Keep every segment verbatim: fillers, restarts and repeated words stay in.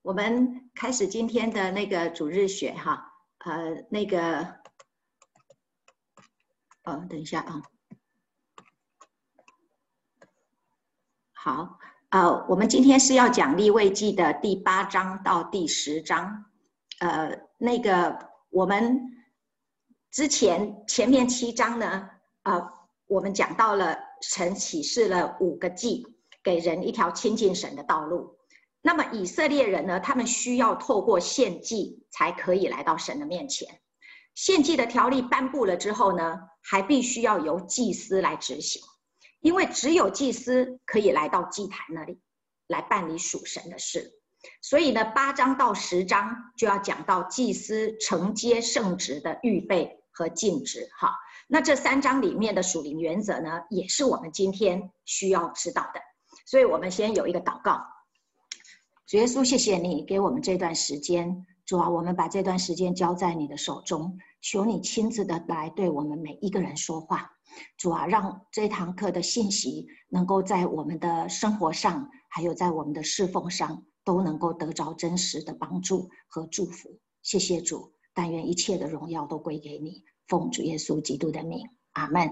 我们开始今天的那个主日学哈，呃，那个，哦，等一下啊，好，呃，我们今天是要讲利未记的第八章到第十章，呃，那个我们之前前面七章呢，呃，我们讲到了神启示了五个祭，给人一条亲近神的道路。那么以色列人呢，他们需要透过献祭才可以来到神的面前。献祭的条例颁布了之后呢，还必须要由祭司来执行，因为只有祭司可以来到祭坛那里来办理属神的事。所以呢，八章到十章就要讲到祭司承接圣职的预备和尽职。哈，那这三章里面的属灵原则呢，也是我们今天需要知道的。所以我们先有一个祷告。主耶稣，谢谢你给我们这段时间，主啊，我们把这段时间交在你的手中，求你亲自的来对我们每一个人说话。主啊，让这堂课的信息能够在我们的生活上，还有在我们的侍奉上，都能够得着真实的帮助和祝福。谢谢主，但愿一切的荣耀都归给你，奉主耶稣基督的名，阿们。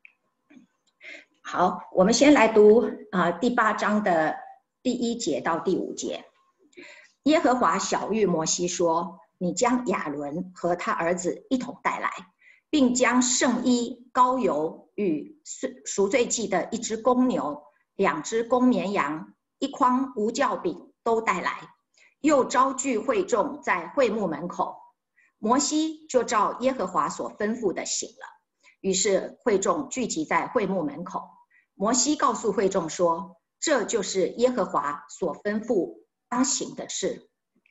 好，我们先来读啊、呃、第八章的第一节到第五节。耶和华晓谕摩西说：你将亚伦和他儿子一同带来，并将圣衣、膏油与赎罪祭的一只公牛、两只公绵羊、一筐无酵饼都带来，又招聚会众在会幕门口。摩西就照耶和华所吩咐的行了。于是会众聚集在会幕门口。摩西告诉会众说：这就是耶和华所吩咐当行的事。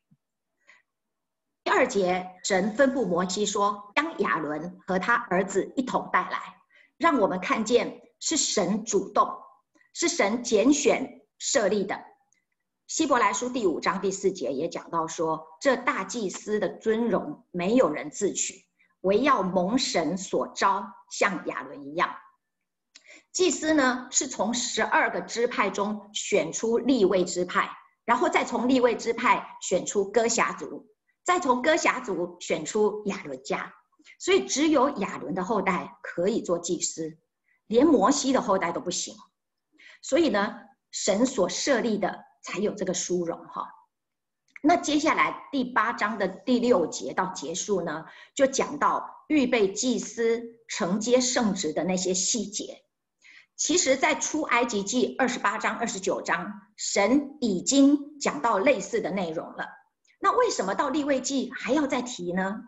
第二节，神吩咐摩西说，将亚伦和他儿子一同带来，让我们看见是神主动，是神拣选设立的。希伯来书第五章第四节也讲到说，这大祭司的尊荣没有人自取，唯要蒙神所召，像亚伦一样。祭司呢，是从十二个支派中选出利未支派，然后再从利未支派选出歌辖族，再从歌辖族选出亚伦家。所以只有亚伦的后代可以做祭司，连摩西的后代都不行。所以呢，神所设立的才有这个殊荣哈。那接下来第八章的第六节到结束呢，就讲到预备祭司承接圣职的那些细节。其实在出埃及记二十八章二十九章，神已经讲到类似的内容了。那为什么到利未记还要再提呢？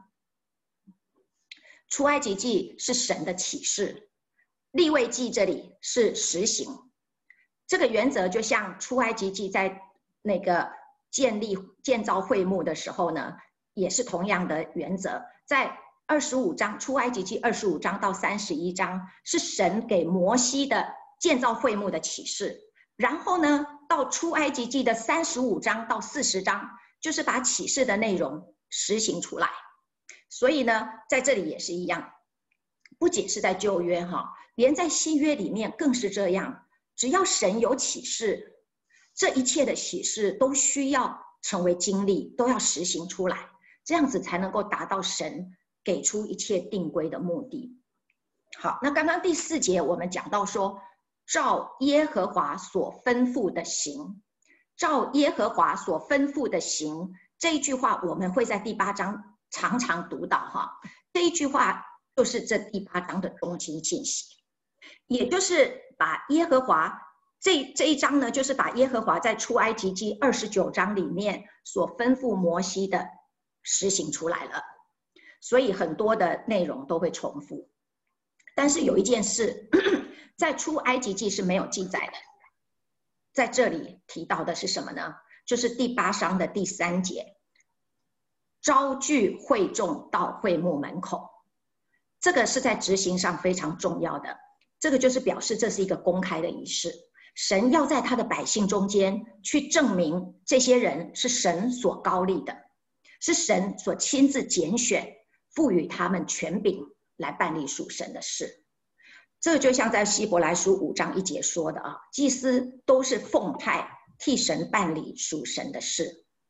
出埃及记是神的启示，利未记这里是实行。这个原则就像出埃及记在那个建立建造会幕的时候呢，也是同样的原则。在二十五章，出埃及记二十五章到三十一章是神给摩西的建造会幕的启示，然后呢，到出埃及记的三十五章到四十章，就是把启示的内容实行出来。所以呢，在这里也是一样，不仅是在旧约哈，连在新约里面更是这样。只要神有启示，这一切的启示都需要成为经历，都要实行出来，这样子才能够达到神给出一切定规的目的。好，那刚刚第四节我们讲到说，照耶和华所吩咐的行，照耶和华所吩咐的行，这一句话我们会在第八章常常读到哈。这一句话就是这第八章的中心信息，也就是把耶和华这这一章呢，就是把耶和华在出埃及记二十九章里面所吩咐摩西的实行出来了。所以很多的内容都会重复，但是有一件事在出埃及记是没有记载的，在这里提到的是什么呢？就是第八章的第三节，招聚会众到会幕门口。这个是在执行上非常重要的，这个就是表示这是一个公开的仪式，神要在他的百姓中间去证明这些人是神所膏立的，是神所亲自拣选，赋予他们权柄来办理属神的事。这就像在希伯来书五章一节说的啊，祭司都是奉派替神办理属神的事。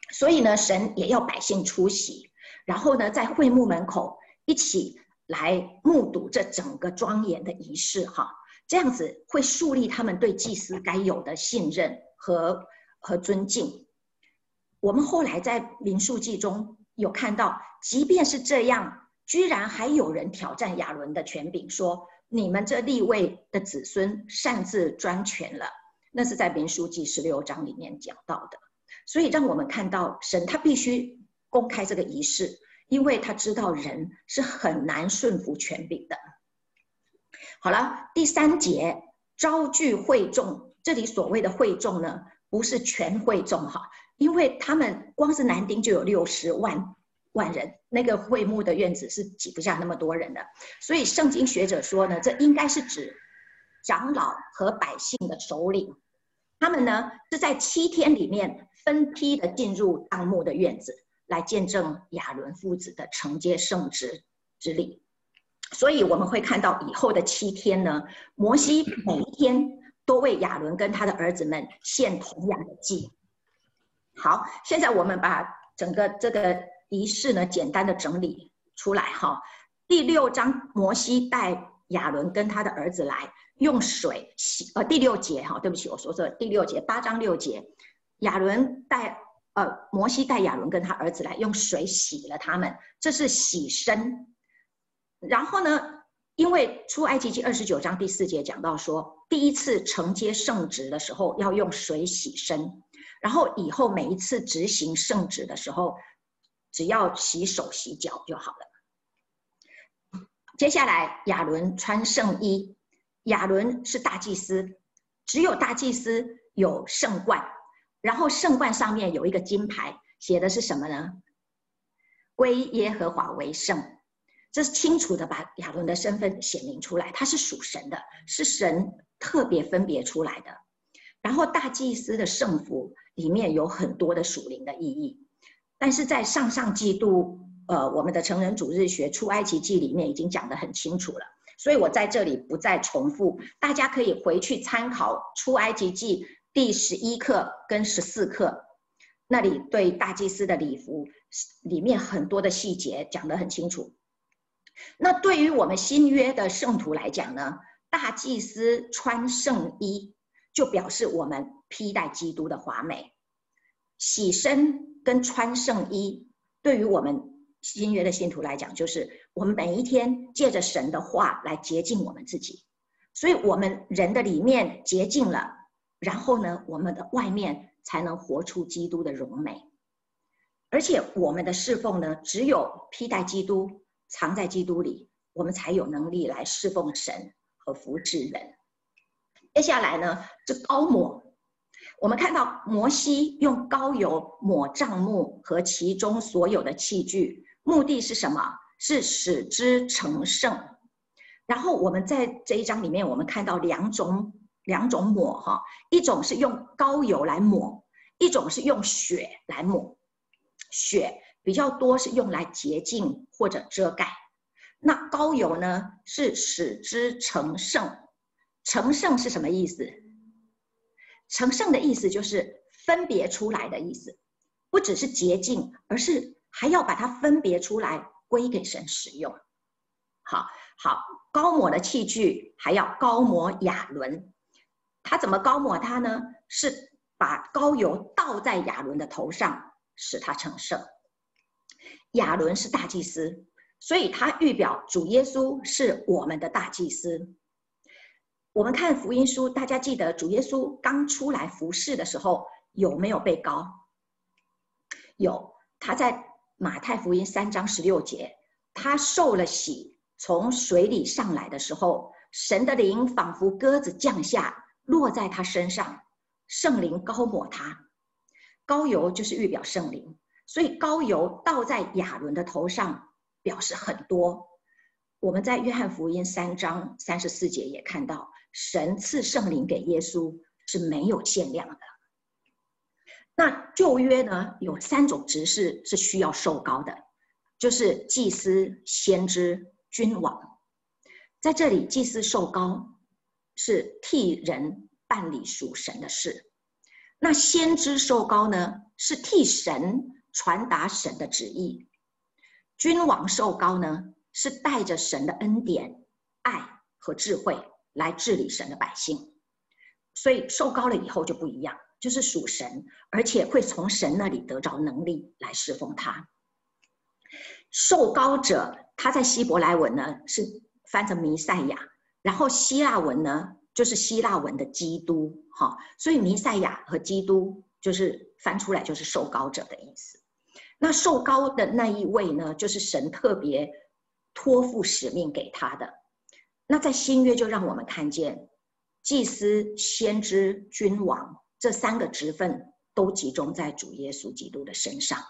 所以呢，神也要百姓出席，然后呢，在会幕门口一起来目睹这整个庄严的仪式哈，这样子会树立他们对祭司该有的信任和和尊敬。我们后来在民数记中有看到，即便是这样，居然还有人挑战亚伦的权柄，说你们这利未的子孙擅自专权了。那是在民数记十六章里面讲到的。所以让我们看到神他必须公开这个仪式，因为他知道人是很难顺服权柄的。好了，第三节招聚会众，这里所谓的会众呢，不是全会众哈，因为他们光是男丁就有六十万万人，那个会幕的院子是挤不下那么多人的，所以圣经学者说呢，这应该是指长老和百姓的首领，他们呢是在七天里面分批的进入帐幕的院子，来见证亚伦父子的承接圣职之礼。所以我们会看到以后的七天呢，摩西每一天都为亚伦跟他的儿子们献同样的祭。好，现在我们把整个这个仪式呢简单的整理出来哈。第六章，摩西带亚伦跟他的儿子来用水洗，呃，第六节哈，对不起，我说错了，第六节，八章六节，亚伦带呃摩西带亚伦跟他儿子来用水洗了他们，这是洗身。然后呢，因为出埃及记二十九章第四节讲到说，第一次承接圣职的时候要用水洗身，然后以后每一次执行圣职的时候，只要洗手洗脚就好了。接下来亚伦穿圣衣，亚伦是大祭司，只有大祭司有圣冠，然后圣冠上面有一个金牌，写的是什么呢？归耶和华为圣。这是清楚的把亚伦的身份显明出来，他是属神的，是神特别分别出来的。然后大祭司的圣服里面有很多的属灵的意义，但是在上上季度呃我们的成人主日学出埃及记里面已经讲得很清楚了，所以我在这里不再重复，大家可以回去参考出埃及记第十一课跟十四课，那里对大祭司的礼服里面很多的细节讲得很清楚。那对于我们新约的圣徒来讲呢，大祭司穿圣衣就表示我们披戴基督的华美。洗身跟穿圣衣对于我们新约的信徒来讲，就是我们每一天借着神的话来洁净我们自己，所以我们人的里面洁净了，然后呢，我们的外面才能活出基督的荣美。而且我们的侍奉呢，只有披戴基督，藏在基督里，我们才有能力来侍奉神和服侍人。接下来呢，是膏抹。我们看到摩西用膏油抹帐幕和其中所有的器具，目的是什么？是使之成圣。然后我们在这一章里面，我们看到两种两种抹哈，一种是用膏油来抹，一种是用血来抹。血比较多是用来洁净或者遮盖，那膏油呢是使之成圣。成圣是什么意思？成圣的意思就是分别出来的意思，不只是洁净，而是还要把它分别出来归给神使用。好好，膏抹的器具还要膏抹亚伦，他怎么膏抹他呢？是把膏油倒在亚伦的头上，使他成圣。亚伦是大祭司，所以他预表主耶稣是我们的大祭司。我们看福音书，大家记得主耶稣刚出来服侍的时候有没有被膏？有，他在马太福音三章十六节，他受了洗，从水里上来的时候，神的灵仿佛鸽子降下，落在他身上，圣灵膏抹他。膏油就是预表圣灵，所以膏油倒在亚伦的头上表示很多。我们在约翰福音三章三十四节也看到，神赐圣灵给耶稣是没有限量的。那旧约呢，有三种职事是需要受膏的，就是祭司、先知、君王。在这里，祭司受膏是替人办理属神的事， 那先知受膏呢，是替神传达神的旨意；君王受膏呢，是带着神的恩典、爱和智慧来治理神的百姓。所以受膏了以后就不一样，就是属神，而且会从神那里得着能力来侍奉他。受膏者，他在希伯来文呢是翻成弥赛亚，然后希腊文呢就是希腊文的基督，哈，所以弥赛亚和基督就是翻出来就是受膏者的意思。那受膏的那一位呢，就是神特别托付使命给他的。那在新约就让我们看见，祭司、先知、君王这三个职分都集中在主耶稣基督的身上。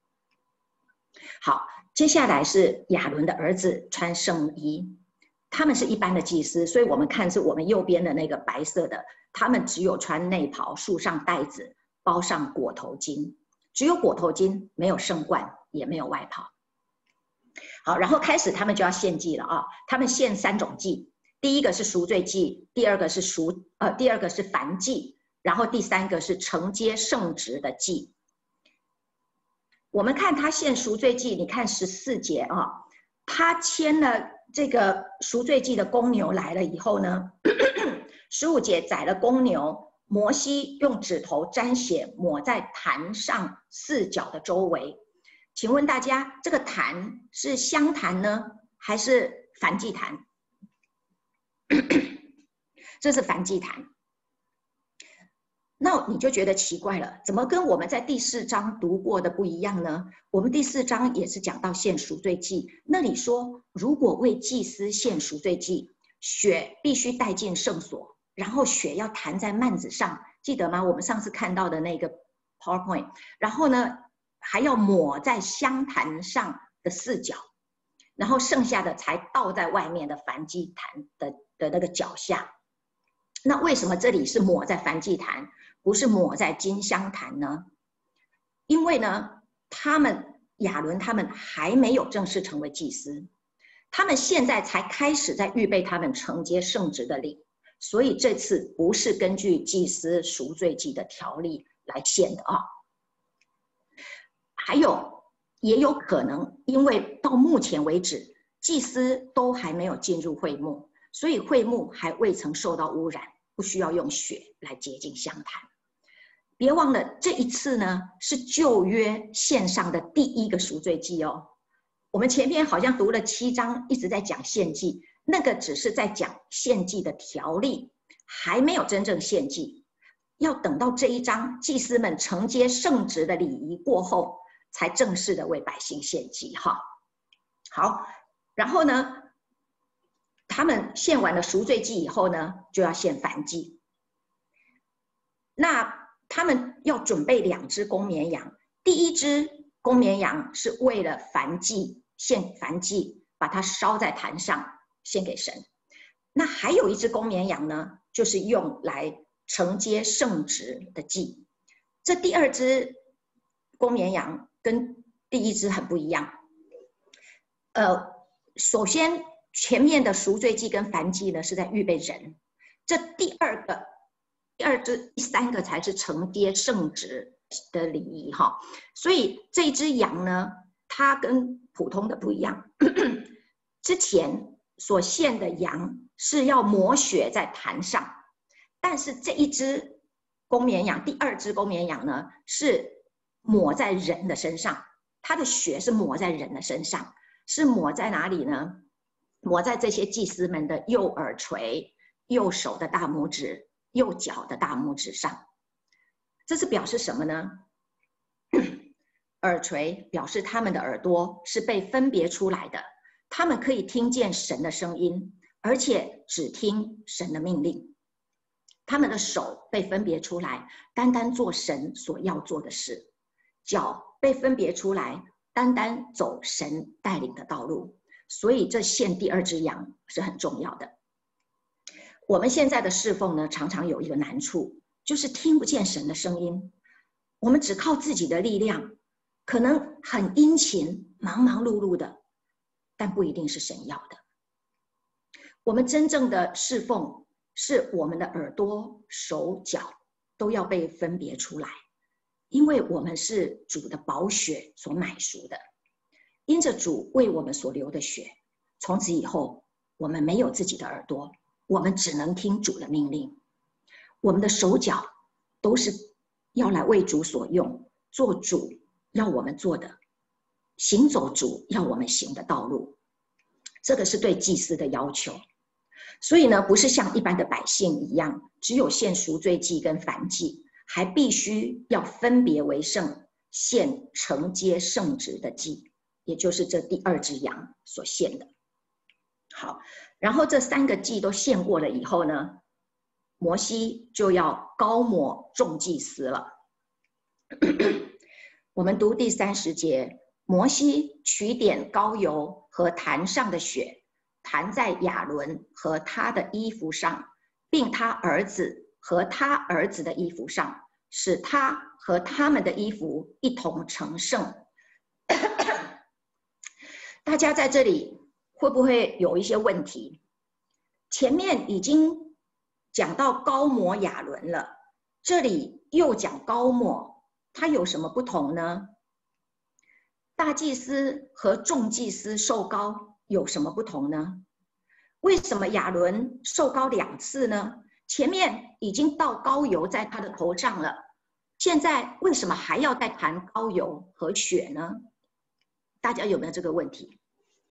好，接下来是亚伦的儿子穿圣衣，他们是一般的祭司，所以我们看是我们右边的那个白色的，他们只有穿内袍，束上带子，包上裹头巾，只有裹头巾，没有圣冠，也没有外袍。好，然后开始他们就要献祭了啊！他们献三种祭，第一个是赎罪祭，第二个是赎呃，第二个是燔祭，然后第三个是承接圣职的祭。我们看他献赎罪祭，你看十四节啊，他牵了这个赎罪祭的公牛来了以后呢，十五节宰了公牛，摩西用指头沾血抹在坛上四角的周围。请问大家，这个坛是香坛呢，还是燔祭坛？这是燔祭坛。那你就觉得奇怪了，怎么跟我们在第四章读过的不一样呢？我们第四章也是讲到献赎罪祭，那里说，如果为祭司献赎罪祭，血必须带进圣所，然后血要弹在幔子上，记得吗？我们上次看到的那个 PowerPoint， 然后呢，还要抹在香坛上的四角，然后剩下的才倒在外面的燔祭坛的的那个脚下。那为什么这里是抹在燔祭坛，不是抹在金香坛呢？因为呢，他们亚伦他们还没有正式成为祭司，他们现在才开始在预备他们承接圣职的礼，所以这次不是根据祭司赎罪祭的条例来献的啊。还有也有可能，因为到目前为止，祭司都还没有进入会幕，所以会幕还未曾受到污染，不需要用血来洁净香坛。别忘了，这一次呢是旧约献上的第一个赎罪祭哦。我们前面好像读了七章，一直在讲献祭，那个只是在讲献祭的条例，还没有真正献祭。要等到这一章，祭司们承接圣职的礼仪过后，才正式的为百姓献祭哈。好，然后呢，他们献完了赎罪祭以后呢，就要献燔祭。那他们要准备两只公绵羊，第一只公绵羊是为了燔祭，献燔祭，把它烧在坛上献给神。那还有一只公绵羊呢，就是用来承接圣职的祭。这第二只公绵羊跟第一只很不一样。呃，首先前面的赎罪祭跟燔祭呢是在预备人，这第二个、第二只、第三个才是承接圣职的礼仪哈。所以这一只羊呢，它跟普通的不一样。之前所献的羊是要抹血在坛上，但是这一只公绵羊，第二只公绵羊呢，是抹在人的身上，它的血是抹在人的身上，是抹在哪里呢？抹在这些祭司们的右耳垂、右手的大拇指、右脚的大拇指上。这是表示什么呢？耳垂表示他们的耳朵是被分别出来的，他们可以听见神的声音，而且只听神的命令。他们的手被分别出来，单单做神所要做的事。脚被分别出来，单单走神带领的道路。所以这献第二只羊是很重要的。我们现在的侍奉呢，常常有一个难处，就是听不见神的声音。我们只靠自己的力量，可能很殷勤、忙忙碌碌的，但不一定是神要的。我们真正的侍奉是我们的耳朵、手脚都要被分别出来，因为我们是主的宝血所买赎的。因着主为我们所流的血，从此以后我们没有自己的耳朵，我们只能听主的命令。我们的手脚都是要来为主所用，做主要我们做的，行走主要我们行的道路。这个是对祭司的要求。所以呢，不是像一般的百姓一样，只有献赎罪祭跟燔祭，还必须要分别为圣，献承接圣职的祭，也就是这第二只羊所献的。好，然后这三个祭都献过了以后呢，摩西就要膏抹众祭司了。我们读第三十节，摩西取点膏油和坛上的血，弹在亚伦和他的衣服上，并他儿子和他儿子的衣服上，使他和他们的衣服一同成圣。大家在这里会不会有一些问题？前面已经讲到膏抹亚伦了，这里又讲膏抹，它有什么不同呢？大祭司和众祭司受膏有什么不同呢？为什么亚伦受膏两次呢？前面已经倒膏油在他的头上了，现在为什么还要再弹膏油和血呢？大家有没有这个问题？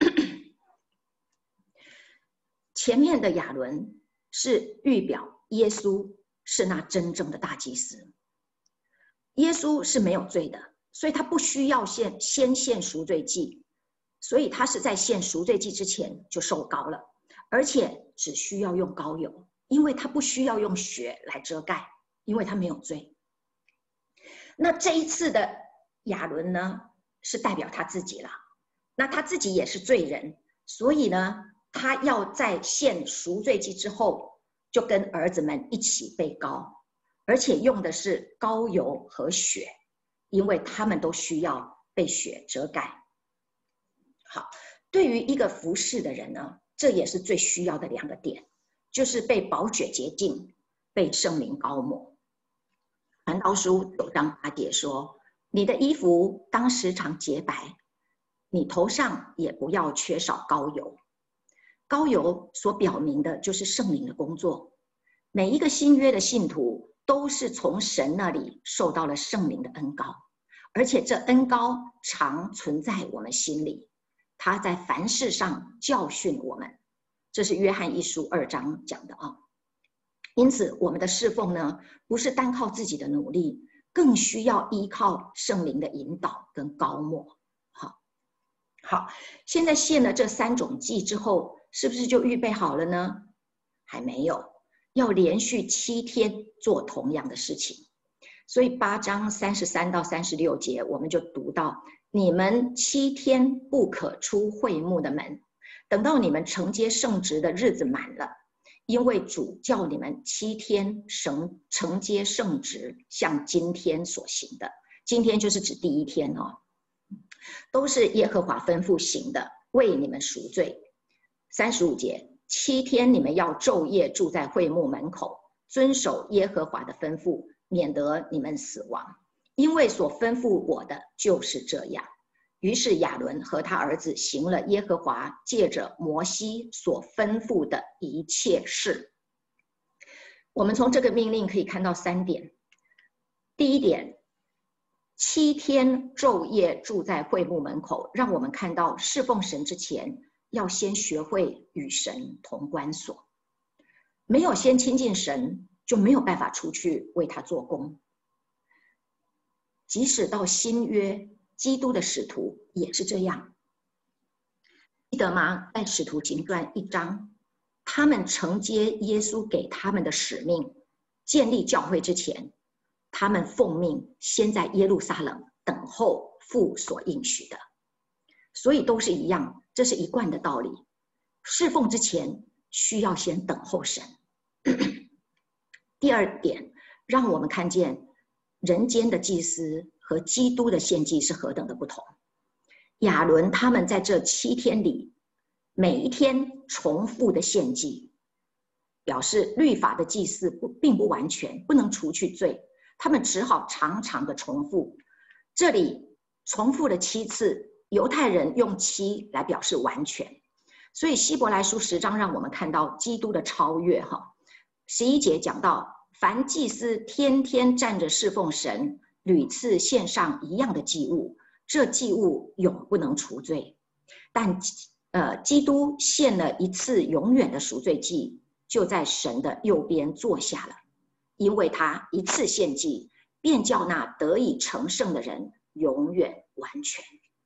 前面的亚伦是预表耶稣是那真正的大祭司，耶稣是没有罪的，所以他不需要先先献赎罪祭，所以他是在献赎罪祭之前就受膏了，而且只需要用膏油，因为他不需要用血来遮盖，因为他没有罪。那这一次的亚伦呢，是代表他自己了，那他自己也是罪人，所以呢，他要在献赎罪祭之后，就跟儿子们一起被膏，而且用的是膏油和血，因为他们都需要被血遮盖。好，对于一个服侍的人呢，这也是最需要的两个点，就是被宝血洁净，被圣灵膏抹。传道书九章八节说，你的衣服当时常洁白，你头上也不要缺少膏油。膏油所表明的就是圣灵的工作，每一个新约的信徒都是从神那里受到了圣灵的恩膏，而且这恩膏常存在我们心里，他在凡事上教训我们，这是约翰一书二章讲的啊。因此我们的侍奉呢，不是单靠自己的努力，更需要依靠圣灵的引导跟膏抹。好，好，现在献了这三种祭之后，是不是就预备好了呢？还没有，要连续七天做同样的事情。所以八章三十三到三十六节，我们就读到，你们七天不可出会幕的门，等到你们承接圣职的日子满了，因为主叫你们七天承承接圣职，像今天所行的。今天就是指第一天哦，都是耶和华吩咐行的，为你们赎罪。三十五节，七天你们要昼夜住在会幕门口，遵守耶和华的吩咐，免得你们死亡，因为所吩咐我的就是这样。于是亚伦和他儿子行了耶和华借着摩西所吩咐的一切事。我们从这个命令可以看到三点。第一点，七天昼夜住在会幕门口，让我们看到侍奉神之前要先学会与神同关锁，没有先亲近神，就没有办法出去为他做工。即使到新约，基督的使徒也是这样，记得吗？在使徒行传一章，他们承接耶稣给他们的使命，建立教会之前，他们奉命先在耶路撒冷等候父所应许的。所以都是一样，这是一贯的道理。侍奉之前需要先等候神。第二点，让我们看见人间的祭司和基督的献祭是何等的不同。亚伦他们在这七天里，每一天重复的献祭， 表示律法的祭祀不并不完全，不能除去罪，他们只好常常的重复。这里重复了七次，犹太人用七来表示完全，所以希伯来书十章让我们看到基督的超越哈。十一节讲到，凡祭司天天站着侍奉神，屡次献上一样的祭物，这祭物永不能除罪。但呃，基督献了一次永远的赎罪祭，就在神的右边坐下了，因为他一次献祭，便叫那得以成圣的人永远完全。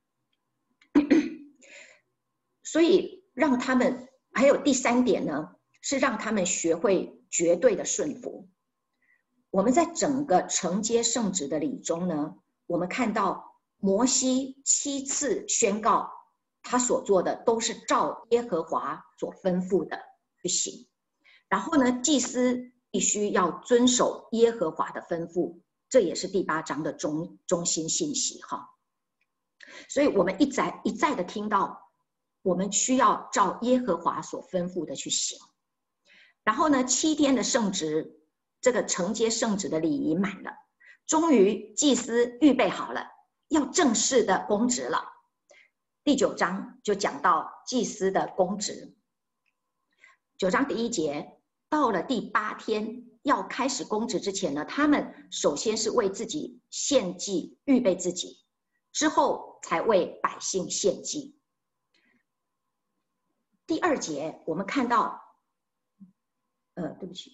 所以让他们，还有第三点呢，是让他们学会绝对的顺服。我们在整个承接圣职的礼中呢，我们看到摩西七次宣告他所做的都是照耶和华所吩咐的去行，然后呢，祭司必须要遵守耶和华的吩咐，这也是第八章的中中心信息哈。所以我们一再一再的听到，我们需要照耶和华所吩咐的去行。然后呢，七天的圣职，这个承接圣职的礼仪满了，终于祭司预备好了，要正式的公职了。第九章就讲到祭司的公职。九章第一节，到了第八天要开始公职之前呢，他们首先是为自己献祭，预备自己，之后才为百姓献祭。第二节我们看到，呃，对不起，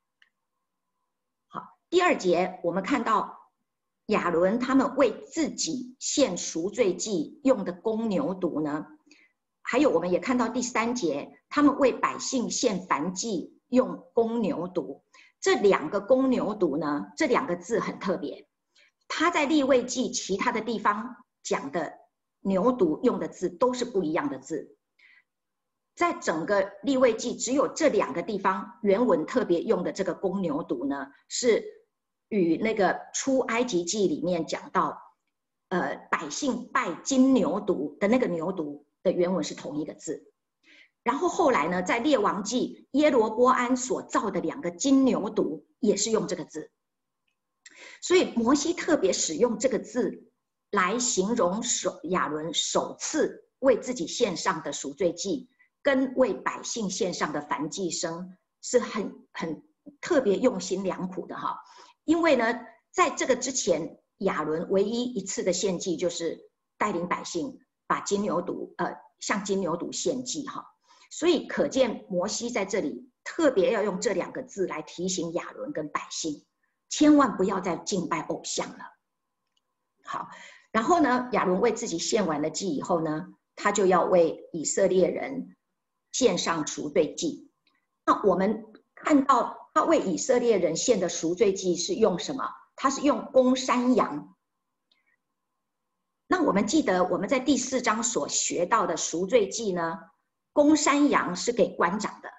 好，第二节我们看到亚伦他们为自己献赎罪祭用的公牛犊呢，还有我们也看到第三节，他们为百姓献燔祭用公牛犊。这两个公牛犊呢，这两个字很特别，他在利未记其他的地方讲的牛犊用的字都是不一样的字，在整个利未记只有这两个地方原文特别用的这个公牛犊呢，是与那个出埃及记里面讲到，呃，百姓拜金牛犊的那个牛犊的原文是同一个字。然后后来呢，在列王记耶罗波安所造的两个金牛犊也是用这个字，所以摩西特别使用这个字来形容首亚伦首次为自己献上的赎罪祭，跟为百姓献上的燔祭牲，是很很特别用心良苦的哈。因为呢，在这个之前，亚伦唯一一次的献祭就是带领百姓把金牛犊，呃，向金牛犊献祭哈。所以可见摩西在这里特别要用这两个字来提醒亚伦跟百姓，千万不要再敬拜偶像了。好，然后呢，亚伦为自己献完了祭以后呢，他就要为以色列人献上赎罪祭。那我们看到他为以色列人献的赎罪祭是用什么？他是用公山羊。那我们记得我们在第四章所学到的赎罪祭呢，公山羊是给官长的。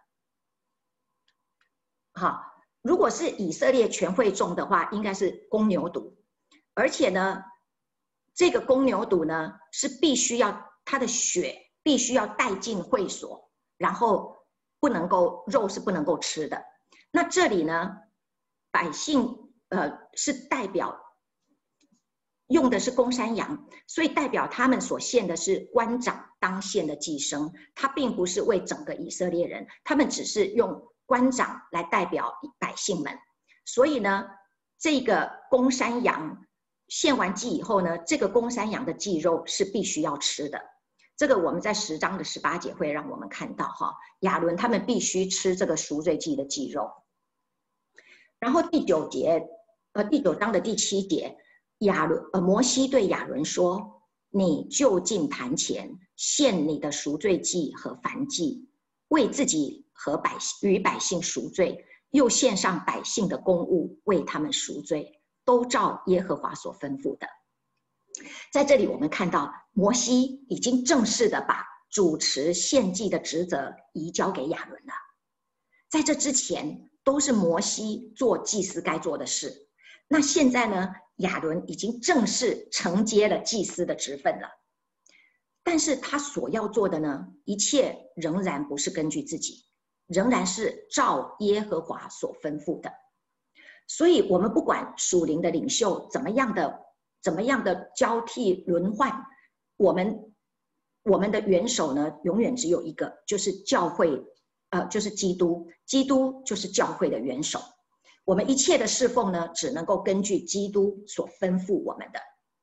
好，如果是以色列全会众的话，应该是公牛犊，而且呢，这个公牛犊呢是必须要它的血必须要带进会所，然后不能够肉是不能够吃的。那这里呢，百姓呃是代表用的是公山羊，所以代表他们所献的是官长当献的祭牲，他并不是为整个以色列人，他们只是用官长来代表百姓们。所以呢，这个公山羊献完祭以后呢，这个公山羊的祭肉是必须要吃的。这个我们在十章的十八节会让我们看到哈，亚伦他们必须吃这个赎罪祭的祭肉。然后第九节，呃，第九章的第七节，亚伦呃摩西对亚伦说：“你就近坛前献你的赎罪祭和燔祭，为自己和百姓与百姓赎罪，又献上百姓的公物为他们赎罪，都照耶和华所吩咐的。”在这里我们看到摩西已经正式的把主持献祭的职责移交给亚伦了。在这之前都是摩西做祭司该做的事，那现在呢，亚伦已经正式承接了祭司的职分了。但是他所要做的呢，一切仍然不是根据自己， 仍然是照耶和华所吩咐的。所以我们不管属灵的领袖怎么样的怎么样的交替轮换，我们我们的元首呢，永远只有一个，就是教会，呃，就是基督，基督就是教会的元首。我们一切的侍奉呢，只能够根据基督所吩咐我们的。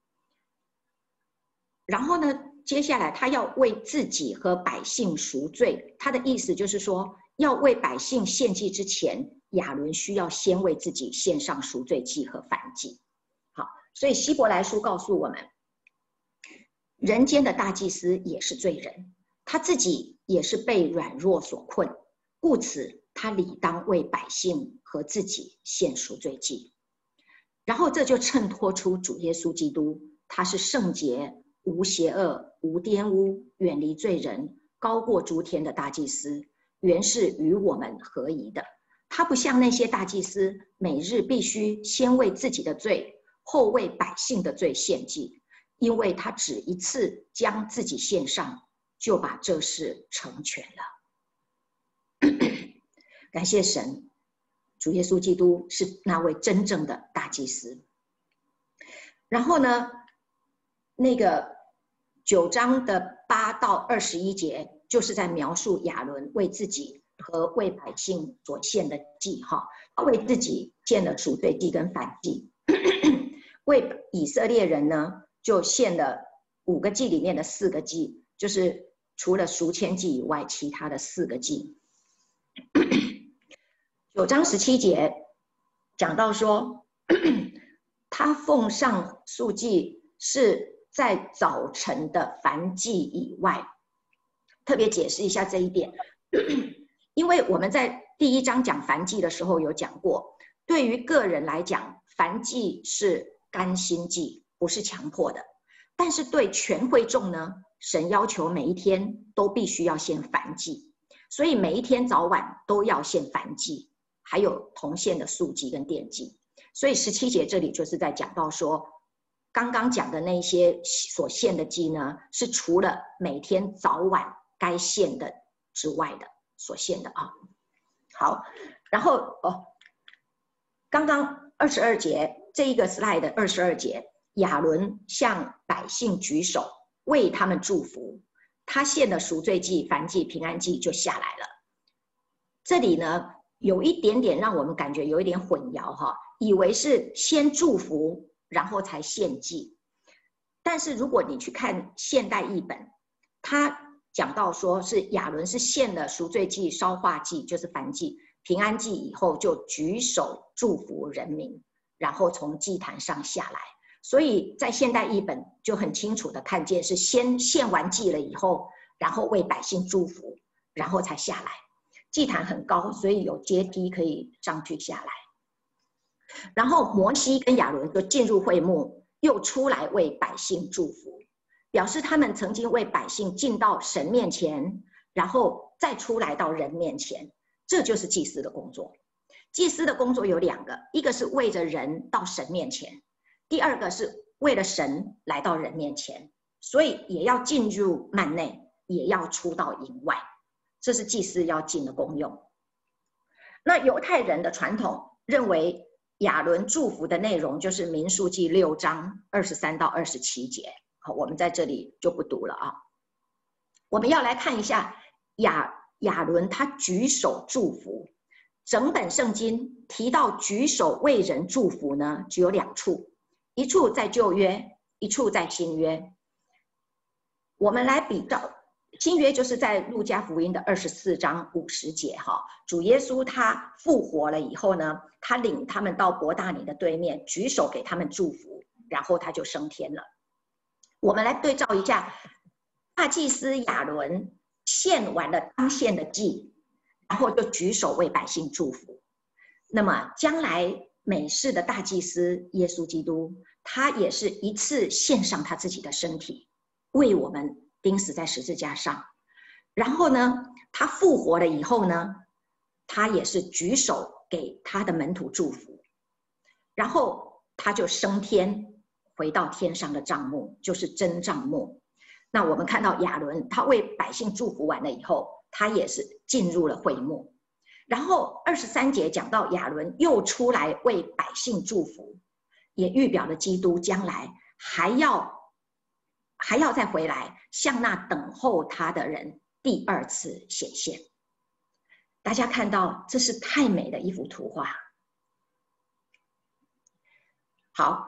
然后呢，接下来他要为自己和百姓赎罪，他的意思就是说，要为百姓献祭之前，亚伦需要先为自己献上赎罪祭和燔祭。好，所以希伯来书告诉我们，人间的大祭司也是罪人，他自己也是被软弱所困，故此他理当为百姓和自己献赎罪祭。然后这就衬托出主耶稣基督，他是圣洁、无邪恶、无玷污、远离罪人、高过诸天的大祭司，原是与我们合宜的。他不像那些大祭司，每日必须先为自己的罪，后为百姓的罪献祭，因为他只一次将自己献上，就把这事成全了。感谢神，主耶稣基督是那位真正的大祭司。然后呢，那个九章的八到二十一节，就是在描述亚伦为自己和为百姓所献的祭，哈，为自己献了赎罪祭跟燔祭，为以色列人呢，就献了五个祭里面的四个祭，就是除了赎愆祭以外，其他的四个祭。九章十七节讲到说，他奉上素祭是在早晨的燔祭以外，特别解释一下这一点，因为我们在第一章讲燔祭的时候有讲过，对于个人来讲，燔祭是甘心祭，不是强迫的。但是对全会众呢，神要求每一天都必须要献燔祭，所以每一天早晚都要献燔祭，还有同献的素祭跟奠祭。所以十七节这里就是在讲到说，刚刚讲的那些所献的祭呢，是除了每天早晚该献的之外的所献的啊。好，然后哦，刚刚二十二节这一个 slide 的二十二节，亚伦向百姓举手为他们祝福，他献的赎罪祭、燔祭、平安祭就下来了。这里呢，有一点点让我们感觉有一点混淆哈，以为是先祝福然后才献祭。但是如果你去看现代译本，他讲到说是亚伦是献了赎罪祭、烧化祭，就是燔祭、平安祭以后，就举手祝福人民，然后从祭坛上下来。所以在现代译本就很清楚的看见是先献完祭了以后，然后为百姓祝福，然后才下来。祭坛很高，所以有阶梯可以上去下来。然后摩西跟亚伦就进入会幕，又出来为百姓祝福，表示他们曾经为百姓进到神面前，然后再出来到人面前。这就是祭司的工作。祭司的工作有两个，一个是为着人到神面前，第二个是为了神来到人面前，所以也要进入幔内，也要出到营外，这是祭司要尽的功用。那犹太人的传统认为亚伦祝福的内容就是民数记六章二十三到二十七节，好，我们在这里就不读了啊。我们要来看一下亚亚伦他举手祝福。整本圣经提到举手为人祝福呢，只有两处，一处在旧约，一处在新约。我们来比照新约，就是在路加福音的二十四章五十节哈，主耶稣他复活了以后呢，他领他们到伯大尼的对面，举手给他们祝福，然后他就升天了。我们来对照一下，大祭司亚伦献完了当献的祭，然后就举手为百姓祝福。那么将来美世的大祭司耶稣基督，他也是一次献上他自己的身体，为我们钉死在十字架上。然后呢，他复活了以后呢，他也是举手给他的门徒祝福，然后他就升天，回到天上的帐幕，就是真帐幕。那我们看到亚伦，他为百姓祝福完了以后，他也是进入了会幕， 然后二十三节讲到亚伦又出来为百姓祝福，也预表了基督将来还要还要再回来，向那等候他的人第二次显现。大家看到，这是太美的一幅图画。好，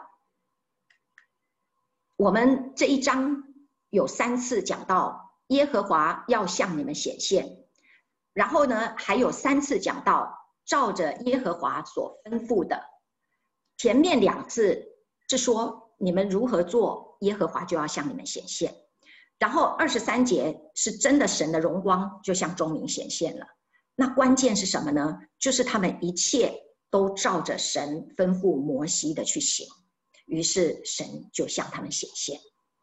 我们这一章有三次讲到耶和华要向你们显现，然后呢，还有三次讲到照着耶和华所吩咐的。前面两次是说你们如何做，耶和华就要向你们显现。然后二十三节是真的神的荣光就向众民显现了。那关键是什么呢？就是他们一切都照着神吩咐摩西的去行，于是神就向他们显现。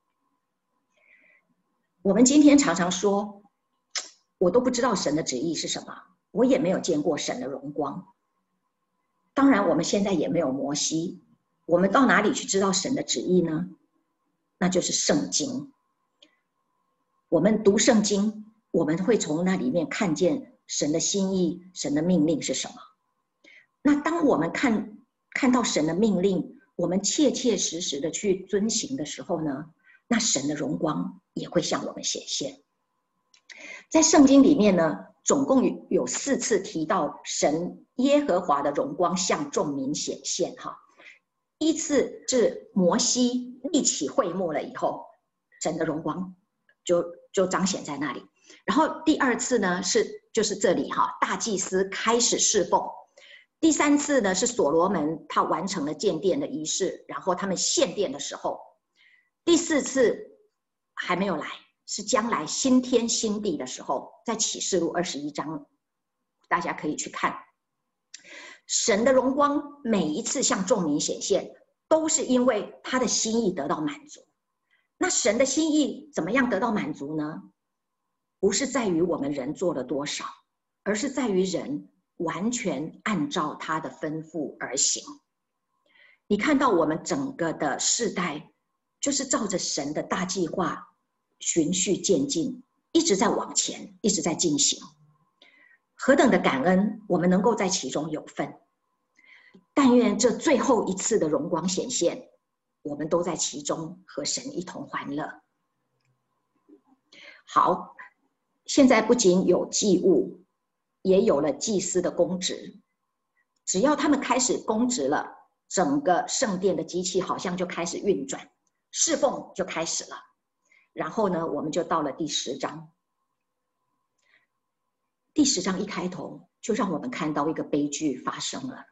我们今天常常说，我都不知道神的旨意是什么，我也没有见过神的荣光。当然我们现在也没有摩西，我们到哪里去知道神的旨意呢？那就是圣经。我们读圣经，我们会从那里面看见神的心意，神的命令是什么。那当我们看看到神的命令，我们切切实实的去遵行的时候呢，那神的荣光也会向我们显现。在圣经里面呢，总共有四次提到神耶和华的荣光向众民显现哈。第一次是摩西立起会幕了以后，神的荣光就就彰显在那里。然后第二次呢是就是这里哈，大祭司开始侍奉。第三次呢是所罗门他完成了建殿的仪式，然后他们献殿的时候。第四次还没有来，是将来新天新地的时候，在启示录二十一章，大家可以去看。神的荣光每一次向众民显现，都是因为他的心意得到满足。那神的心意怎么样得到满足呢？不是在于我们人做了多少，而是在于人完全按照他的吩咐而行。你看到我们整个的世代，就是照着神的大计划循序渐进，一直在往前，一直在进行。何等的感恩，我们能够在其中有份。但愿这最后一次的荣光显现，我们都在其中和神一同欢乐。好，现在不仅有祭物，也有了祭司的公职。只要他们开始公职了，整个圣殿的机器好像就开始运转，侍奉就开始了。然后呢，我们就到了第十章。第十章一开头就让我们看到一个悲剧发生了。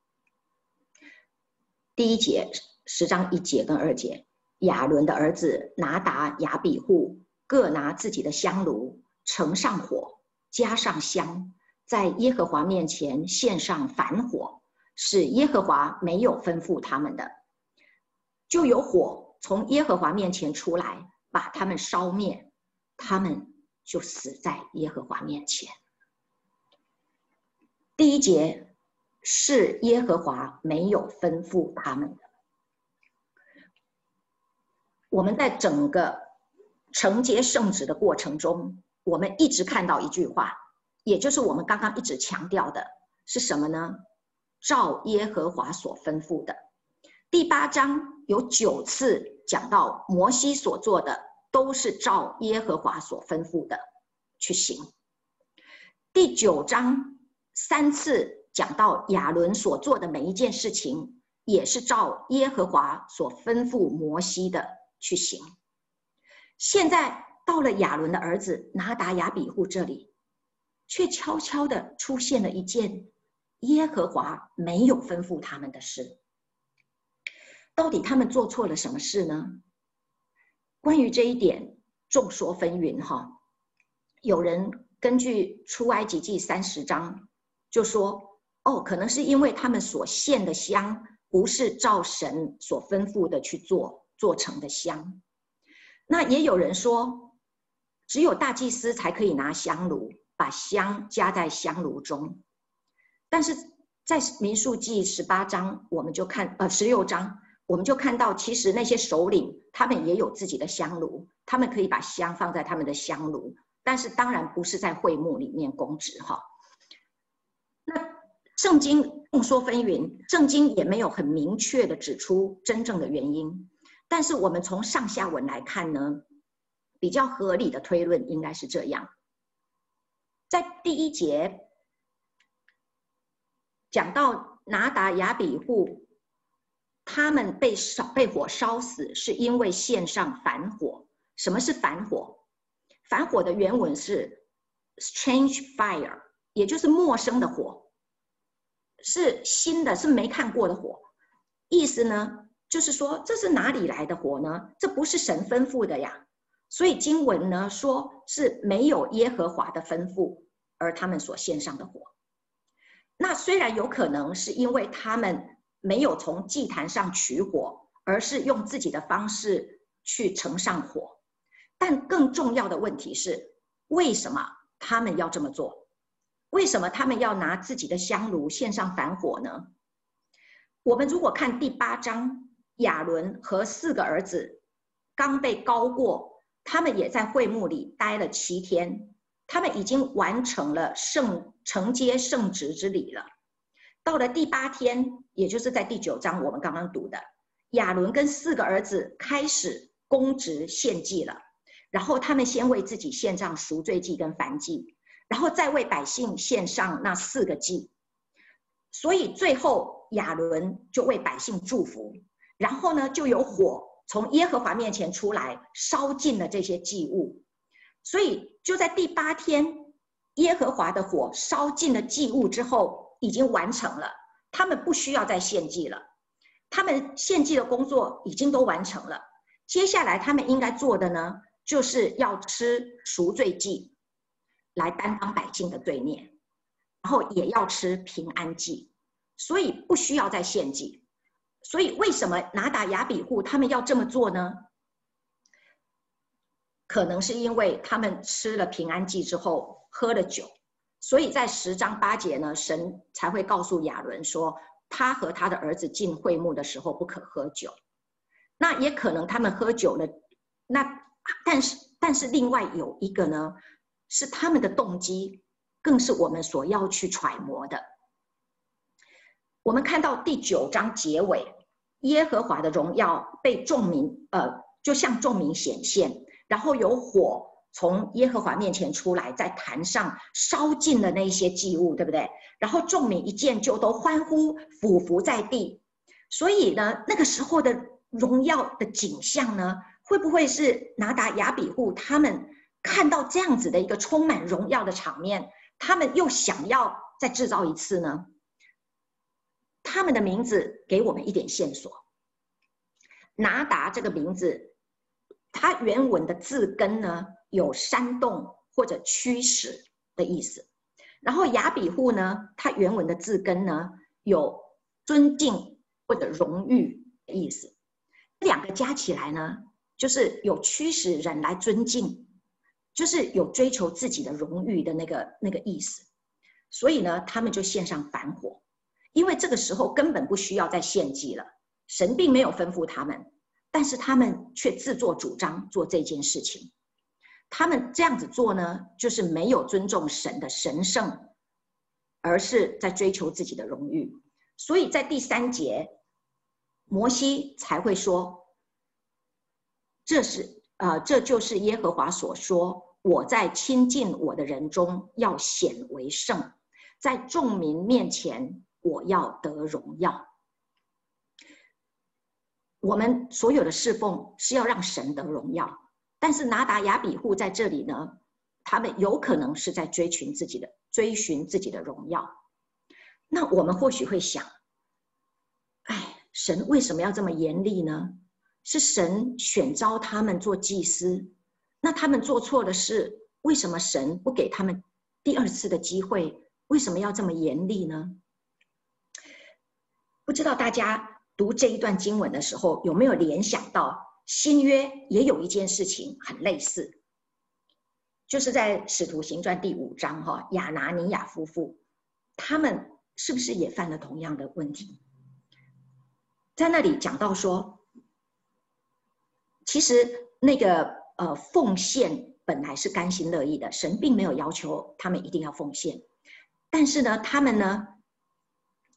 第一节，十章一节跟二节，亚伦的儿子拿达、亚比户各拿自己的香炉，盛上火，加上香，在耶和华面前献上燔火，是耶和华没有吩咐他们的。就有火从耶和华面前出来，把他们烧灭，他们就死在耶和华面前。第一节是耶和华没有吩咐他们的。我们在整个承接圣旨的过程中，我们一直看到一句话，也就是我们刚刚一直强调的是什么呢？照耶和华所吩咐的。第八章有九次讲到摩西所做的都是照耶和华所吩咐的去行。第九章三次讲到亚伦所做的每一件事情也是照耶和华所吩咐摩西的去行。现在到了亚伦的儿子拿达、亚比户这里，却悄悄地出现了一件耶和华没有吩咐他们的事。到底他们做错了什么事呢？关于这一点众说纷纭哈。有人根据出埃及记三十章就说，哦，可能是因为他们所献的香不是照神所吩咐的去做做成的香。那也有人说，只有大祭司才可以拿香炉，把香加在香炉中。但是在民数记十八章，我们就看呃十六章，我们就看到，其实那些首领他们也有自己的香炉，他们可以把香放在他们的香炉，但是当然不是在会幕里面供职哈。 圣经众说纷纭，圣经也没有很明确的指出真正的原因。但是我们从上下文来看呢，比较合理的推论应该是这样。在第一节讲到拿达亚比户，他们被烧被火烧死，是因为献上凡火。什么是凡火？凡火的原文是 strange fire， 也就是陌生的火，是新的，是没看过的火。意思呢，就是说这是哪里来的火呢？这不是神吩咐的呀。所以经文呢说是没有耶和华的吩咐，而他们所献上的火。那虽然有可能是因为他们没有从祭坛上取火，而是用自己的方式去盛上火，但更重要的问题是，为什么他们要这么做？为什么他们要拿自己的香炉献上凡火呢？我们如果看第八章，亚伦和四个儿子刚被膏过，他们也在会幕里待了七天，他们已经完成了圣承接圣职之礼了。到了第八天，也就是在第九章我们刚刚读的，亚伦跟四个儿子开始公职献祭了。然后他们先为自己献上赎罪祭跟燔祭，然后再为百姓献上那四个祭。所以最后亚伦就为百姓祝福，然后呢就有火从耶和华面前出来，烧尽了这些祭物。所以就在第八天，耶和华的火烧尽了祭物之后，已经完成了，他们不需要再献祭了，他们献祭的工作已经都完成了。接下来他们应该做的呢，就是要吃赎罪祭来担当百姓的罪孽，然后也要吃平安祭，所以不需要再献祭。所以为什么拿达亚比户他们要这么做呢？可能是因为他们吃了平安祭之后喝了酒，所以在十章八节呢，神才会告诉亚伦说，他和他的儿子进会幕的时候不可喝酒。那也可能他们喝酒了，那但是但是另外有一个呢，是他们的动机，更是我们所要去揣摩的。我们看到第九章结尾，耶和华的荣耀被众民呃，就向众民显现，然后有火从耶和华面前出来，在坛上烧尽了那些祭物，对不对？然后众民一见就都欢呼，俯伏在地。所以呢，那个时候的荣耀的景象呢，会不会是拿达亚比户他们看到这样子的一个充满荣耀的场面，他们又想要再制造一次呢？他们的名字给我们一点线索。拿达这个名字，它原文的字根呢，有煽动或者驱使的意思。然后亚比户呢，它原文的字根呢，有尊敬或者荣誉的意思。两个加起来呢，就是有驱使人来尊敬，就是有追求自己的荣誉的那个那个意思。所以呢，他们就献上凡火，因为这个时候根本不需要再献祭了，神并没有吩咐他们，但是他们却自作主张做这件事情。他们这样子做呢，就是没有尊重神的神圣，而是在追求自己的荣誉。所以在第三节，摩西才会说，这是呃，这就是耶和华所说，我在亲近我的人中要显为圣，在众民面前我要得荣耀。我们所有的侍奉是要让神得荣耀，但是拿达亚比户在这里呢，他们有可能是在追寻自己的追寻自己的荣耀。那我们或许会想，哎，神为什么要这么严厉呢？是神选召他们做祭司，那他们做错了事，为什么神不给他们第二次的机会？为什么要这么严厉呢？不知道大家读这一段经文的时候，有没有联想到新约也有一件事情很类似，就是在使徒行传第五章哈，亚拿尼亚夫妇，他们是不是也犯了同样的问题？在那里讲到说，其实那个呃奉献本来是甘心乐意的，神并没有要求他们一定要奉献，但是呢，他们呢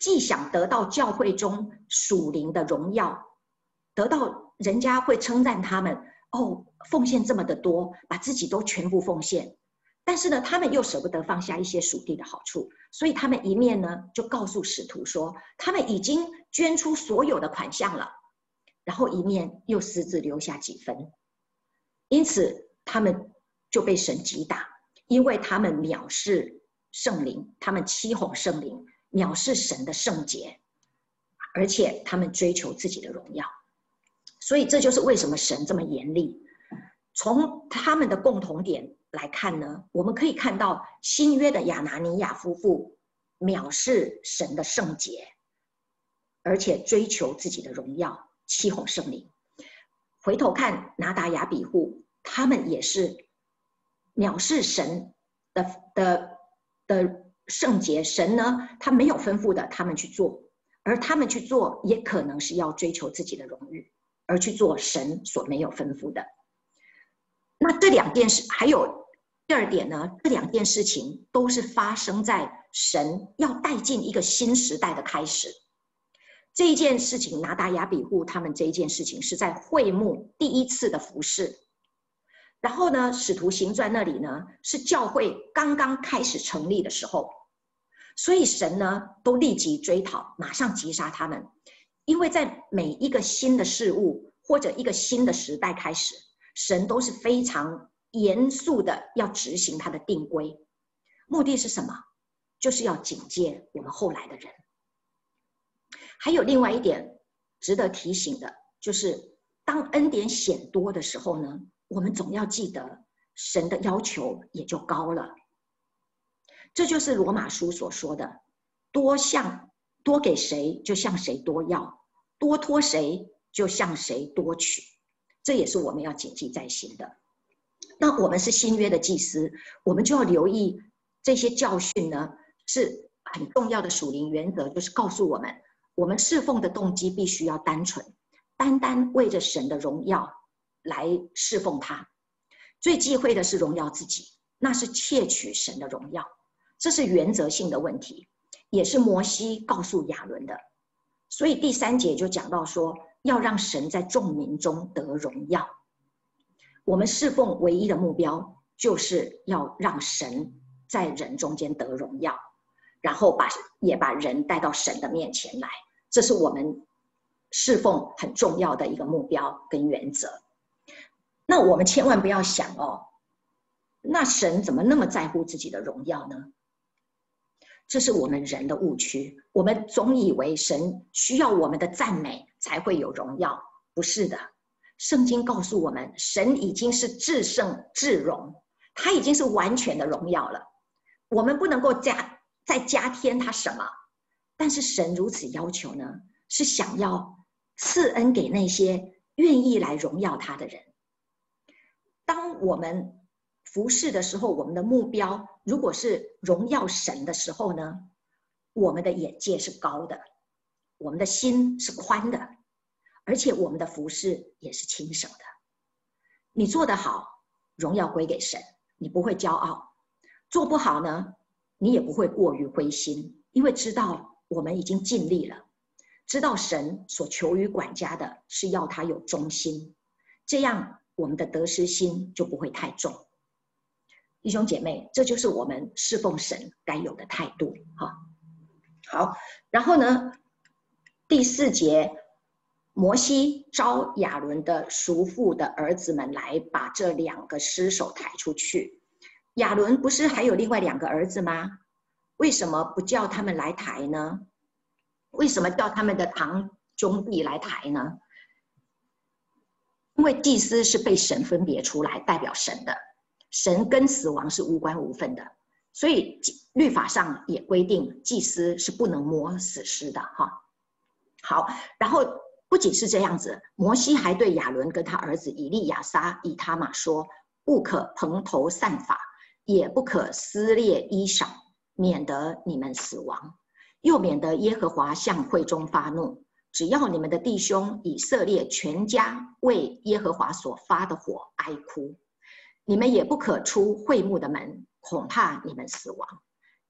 既想得到教会中属灵的荣耀，得到人家会称赞他们哦，奉献这么的多，把自己都全部奉献。但是呢，他们又舍不得放下一些属地的好处，所以他们一面呢就告诉使徒说，他们已经捐出所有的款项了，然后一面又私自留下几分。因此他们就被神击打，因为他们藐视圣灵，他们欺哄圣灵，藐视神的圣洁，而且他们追求自己的荣耀。所以这就是为什么神这么严厉。从他们的共同点来看呢，我们可以看到新约的亚拿尼亚夫妇藐视神的圣洁，而且追求自己的荣耀，欺哄圣灵。回头看拿达雅比户，他们也是藐视神的的的圣洁。神呢，他没有吩咐的，他们去做，而他们去做也可能是要追求自己的荣誉，而去做神所没有吩咐的。那这两件事，还有第二点呢，这两件事情都是发生在神要带进一个新时代的开始。这一件事情，拿达雅比户他们这一件事情是在会幕第一次的服事，然后呢，使徒行传那里呢是教会刚刚开始成立的时候，所以神呢都立即追讨，马上击杀他们，因为在每一个新的事物或者一个新的时代开始，神都是非常严肃的要执行他的定规，目的是什么？就是要警戒我们后来的人。还有另外一点值得提醒的，就是当恩典显多的时候呢，我们总要记得神的要求也就高了。这就是罗马书所说的，多向多给谁就向谁多要，多托谁就向谁多取，这也是我们要谨记在心的。那我们是新约的祭司，我们就要留意这些教训呢，是很重要的属灵原则，就是告诉我们，我们侍奉的动机必须要单纯，单单为着神的荣耀来侍奉他。最忌讳的是荣耀自己，那是窃取神的荣耀，这是原则性的问题，也是摩西告诉亚伦的。所以第三节就讲到说，要让神在众民中得荣耀。我们侍奉唯一的目标就是要让神在人中间得荣耀，然后把也把人带到神的面前来，这是我们侍奉很重要的一个目标跟原则。那我们千万不要想哦，那神怎么那么在乎自己的荣耀呢？这是我们人的误区，我们总以为神需要我们的赞美才会有荣耀，不是的。圣经告诉我们，神已经是至圣至荣，他已经是完全的荣耀了，我们不能够加再加添他什么。但是神如此要求呢，是想要赐恩给那些愿意来荣耀他的人。当我们服事的时候，我们的目标如果是荣耀神的时候呢，我们的眼界是高的，我们的心是宽的，而且我们的服事也是轻省的。你做得好，荣耀归给神，你不会骄傲；做不好呢，你也不会过于灰心，因为知道我们已经尽力了，知道神所求于管家的是要他有忠心，这样我们的得失心就不会太重。弟兄姐妹，这就是我们侍奉神该有的态度。好，然后呢，第四节，摩西召亚伦的叔父的儿子们来，把这两个尸首抬出去。亚伦不是还有另外两个儿子吗？为什么不叫他们来抬呢？为什么叫他们的堂兄弟来抬呢？因为祭司是被神分别出来代表神的，神跟死亡是无关无分的，所以律法上也规定祭司是不能摸死尸的。好，然后不仅是这样子，摩西还对亚伦跟他儿子以利亚撒、以他玛说，不可蓬头散发，也不可撕裂衣裳，免得你们死亡，又免得耶和华向会中发怒。只要你们的弟兄以色列全家为耶和华所发的火哀哭，你们也不可出会幕的门，恐怕你们死亡。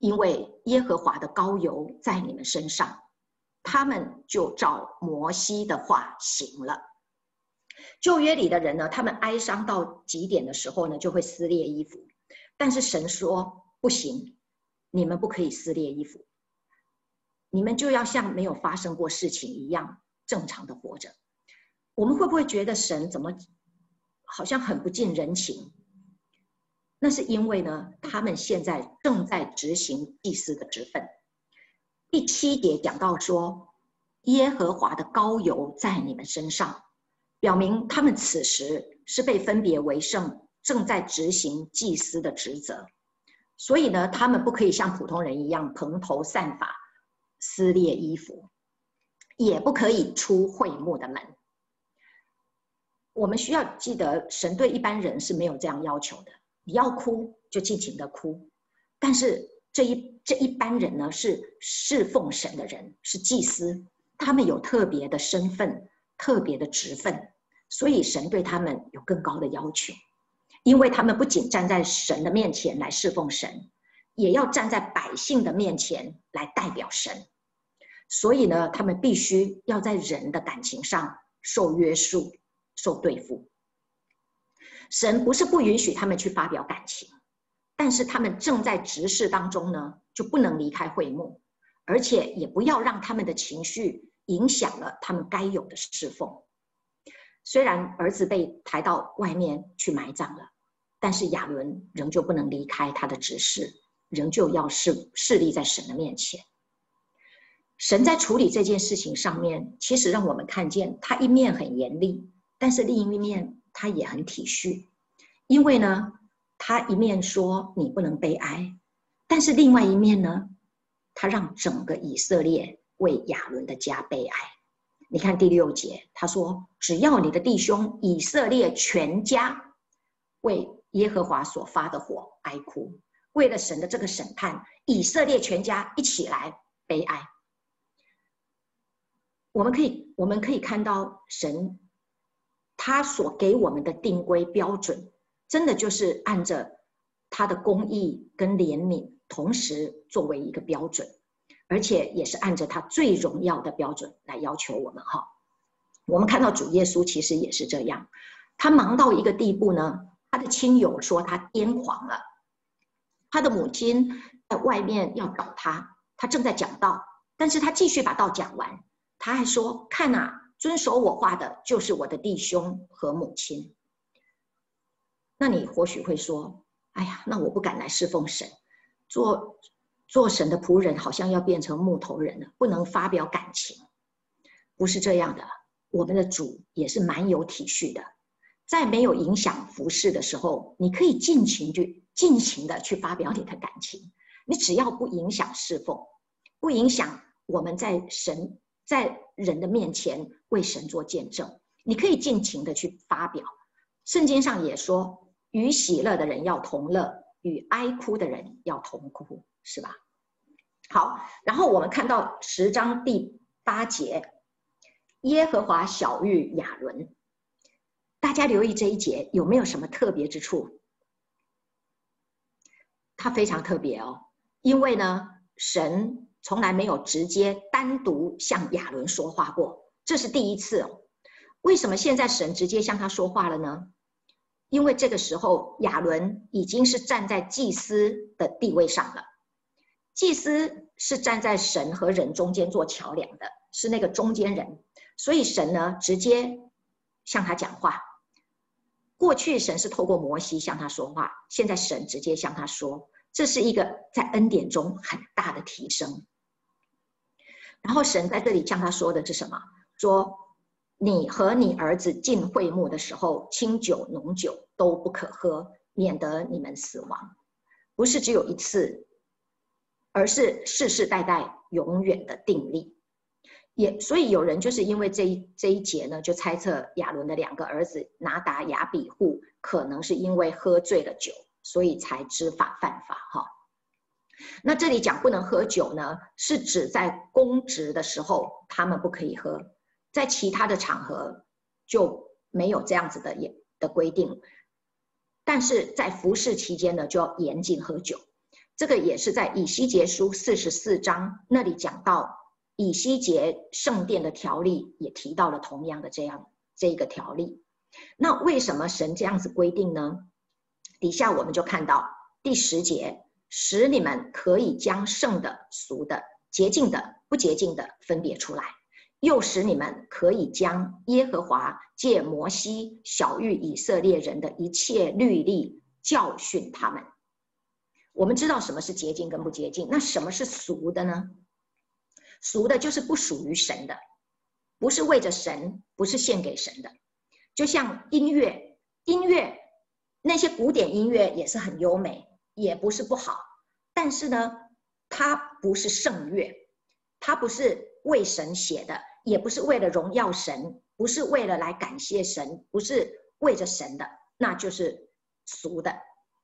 因为耶和华的膏油在你们身上，他们就照摩西的话行了。旧约里的人呢，他们哀伤到极点的时候呢，就会撕裂衣服。但是神说不行，你们不可以撕裂衣服，你们就要像没有发生过事情一样正常的活着。我们会不会觉得神怎么好像很不近人情？那是因为呢，他们现在正在执行祭司的职分。第七节讲到说，耶和华的膏油在你们身上，表明他们此时是被分别为圣，正在执行祭司的职责。所以呢，他们不可以像普通人一样蓬头散发、撕裂衣服，也不可以出会幕的门。我们需要记得，神对一般人是没有这样要求的。你要哭就尽情的哭，但是这一这一般人呢，是侍奉神的人，是祭司，他们有特别的身份、特别的职分，所以神对他们有更高的要求，因为他们不仅站在神的面前来侍奉神，也要站在百姓的面前来代表神，所以呢，他们必须要在人的感情上受约束、受对付。神不是不允许他们去发表感情，但是他们正在执事当中呢，就不能离开会幕，而且也不要让他们的情绪影响了他们该有的侍奉。虽然儿子被抬到外面去埋葬了，但是亚伦仍旧不能离开他的执事，仍旧要侍侍立在神的面前。神在处理这件事情上面，其实让我们看见他一面很严厉，但是另一面他也很体恤。因为呢，他一面说你不能悲哀，但是另外一面呢，他让整个以色列为亚伦的家悲哀。你看第六节，他说只要你的弟兄以色列全家为耶和华所发的火哀哭，为了神的这个审判，以色列全家一起来悲哀。我们可以我们可以看到神他所给我们的定规标准，真的就是按着他的公义跟怜悯同时作为一个标准，而且也是按着他最荣耀的标准来要求我们哈。我们看到主耶稣其实也是这样，他忙到一个地步呢，他的亲友说他癫狂了，他的母亲在外面要找他，他正在讲道，但是他继续把道讲完，他还说看啊，遵守我话的就是我的弟兄和母亲。那你或许会说，哎呀，那我不敢来侍奉神，做做神的仆人好像要变成木头人了，不能发表感情。不是这样的，我们的主也是蛮有体恤的，在没有影响服事的时候，你可以尽情去尽情的去发表你的感情，你只要不影响侍奉，不影响我们在神在人的面前为神做见证，你可以尽情的去发表。圣经上也说，与喜乐的人要同乐，与哀哭的人要同哭，是吧？好，然后我们看到十章第八节，耶和华晓谕亚伦，大家留意这一节有没有什么特别之处？它非常特别哦，因为呢，神从来没有直接单独向亚伦说话过，这是第一次哦。为什么现在神直接向他说话了呢？因为这个时候亚伦已经是站在祭司的地位上了，祭司是站在神和人中间做桥梁的，是那个中间人，所以神呢直接向他讲话。过去神是透过摩西向他说话，现在神直接向他说，这是一个在恩典中很大的提升。然后神在这里向他说的是什么？说你和你儿子进会幕的时候，清酒浓酒都不可喝，免得你们死亡。不是只有一次，而是世世代代永远的定例。也所以有人就是因为这一这一节呢，就猜测亚伦的两个儿子拿达、亚比户可能是因为喝醉了酒，所以才知法犯法哈。那这里讲不能喝酒呢，是指在公职的时候他们不可以喝，在其他的场合就没有这样子的的规定，但是在服事期间呢，就要严禁喝酒。 这个也是在以西结书四十四章那里讲到，以西结圣殿的条例也提到了同样的这样这一个条例。那为什么神这样子规定呢？底下我们就看到第十节，使你们可以将圣的、俗的、洁净的、不洁净的分别出来，又使你们可以将耶和华借摩西晓谕以色列人的一切律例教训他们。我们知道什么是洁净跟不洁净，那什么是俗的呢？俗的就是不属于神的，不是为着神，不是献给神的。就像音乐，音乐那些古典音乐也是很优美，也不是不好，但是呢，它不是圣乐，它不是为神写的，也不是为了荣耀神，不是为了来感谢神，不是为着神的，那就是俗的。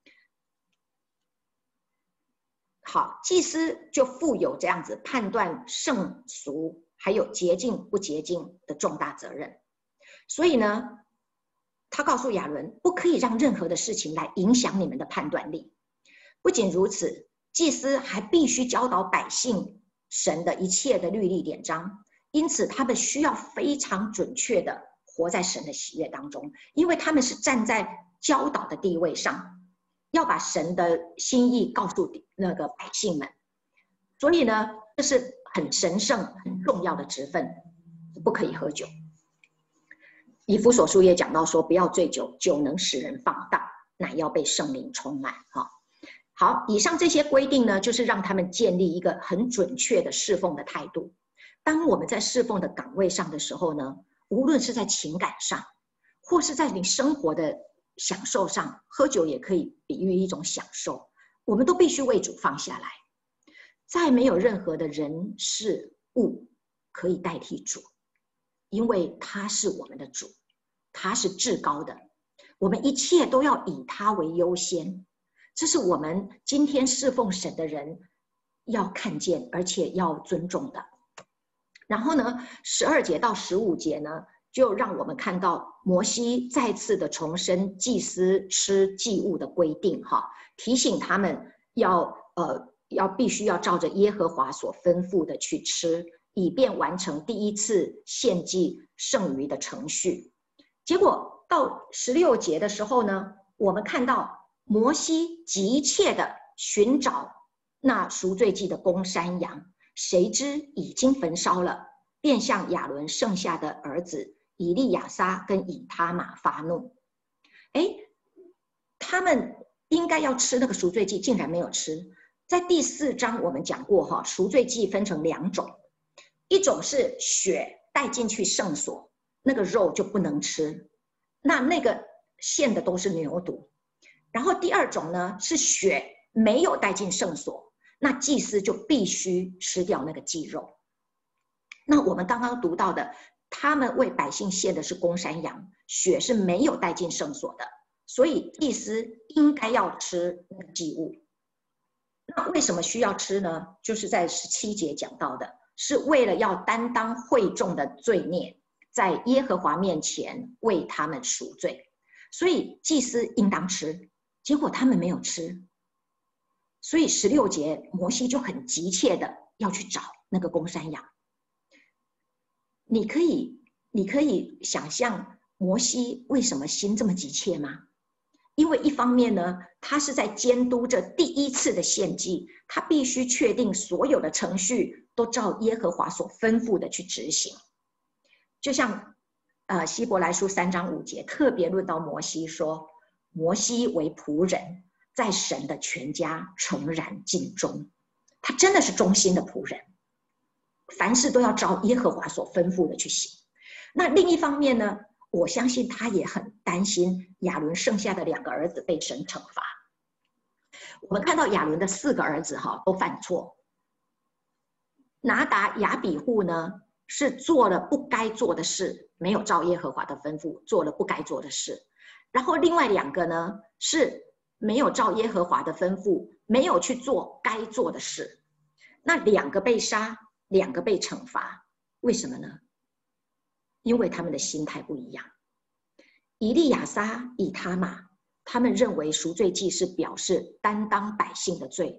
好，祭司就负有这样子判断圣俗还有洁净不洁净的重大责任。所以呢，他告诉亚伦，不可以让任何的事情来影响你们的判断力。不仅如此，祭司还必须教导百姓神的一切的律例典章，因此他们需要非常准确的活在神的喜悦当中，因为他们是站在教导的地位上，要把神的心意告诉那个百姓们。所以呢，这是很神圣很重要的职分，不可以喝酒。以弗所书也讲到说，不要醉酒，酒能使人放荡，乃要被圣灵充满。好，以上这些规定呢，就是让他们建立一个很准确的侍奉的态度。当我们在侍奉的岗位上的时候呢，无论是在情感上，或是在你生活的享受上，喝酒也可以比喻一种享受，我们都必须为主放下来。再没有任何的人事物可以代替主，因为他是我们的主，他是至高的，我们一切都要以他为优先。这是我们今天侍奉神的人要看见而且要尊重的。然后呢，十二节到十五节呢，就让我们看到摩西再次的重申祭司吃祭物的规定，哈，提醒他们要呃要必须要照着耶和华所吩咐的去吃，以便完成第一次献祭剩余的程序。结果到十六节的时候呢，我们看到摩西急切的寻找那赎罪祭的公山羊，谁知已经焚烧了，便向亚伦剩下的儿子以利亚撒跟以他玛发怒。哎，他们应该要吃那个赎罪祭，竟然没有吃。在第四章我们讲过哈，赎罪祭分成两种，一种是血带进去圣所，那个肉就不能吃，那那个献的都是牛犊。然后第二种呢，是血没有带进圣所，那祭司就必须吃掉那个祭肉。那我们刚刚读到的，他们为百姓献的是公山羊，血是没有带进圣所的，所以祭司应该要吃那个祭物。那为什么需要吃呢？就是在十七节讲到的，是为了要担当会众的罪孽，在耶和华面前为他们赎罪，所以祭司应当吃。结果他们没有吃，所以十六节摩西就很急切的要去找那个公山羊。你可以你可以想象摩西为什么心这么急切吗？因为一方面呢，他是在监督着第一次的献祭，他必须确定所有的程序都照耶和华所吩咐的去执行。就像呃希伯来书三章五节特别论到摩西说，摩西为仆人，在神的全家诚然尽忠。他真的是忠心的仆人，凡事都要照耶和华所吩咐的去行。那另一方面呢，我相信他也很担心亚伦剩下的两个儿子被神惩罚。我们看到亚伦的四个儿子哈都犯错，拿达亚比户呢是做了不该做的事，没有照耶和华的吩咐做了不该做的事。然后另外两个呢，是没有照耶和华的吩咐，没有去做该做的事。那两个被杀，两个被惩罚，为什么呢？因为他们的心态不一样。以利亚撒、以他玛，他们认为赎罪祭是表示担当百姓的罪，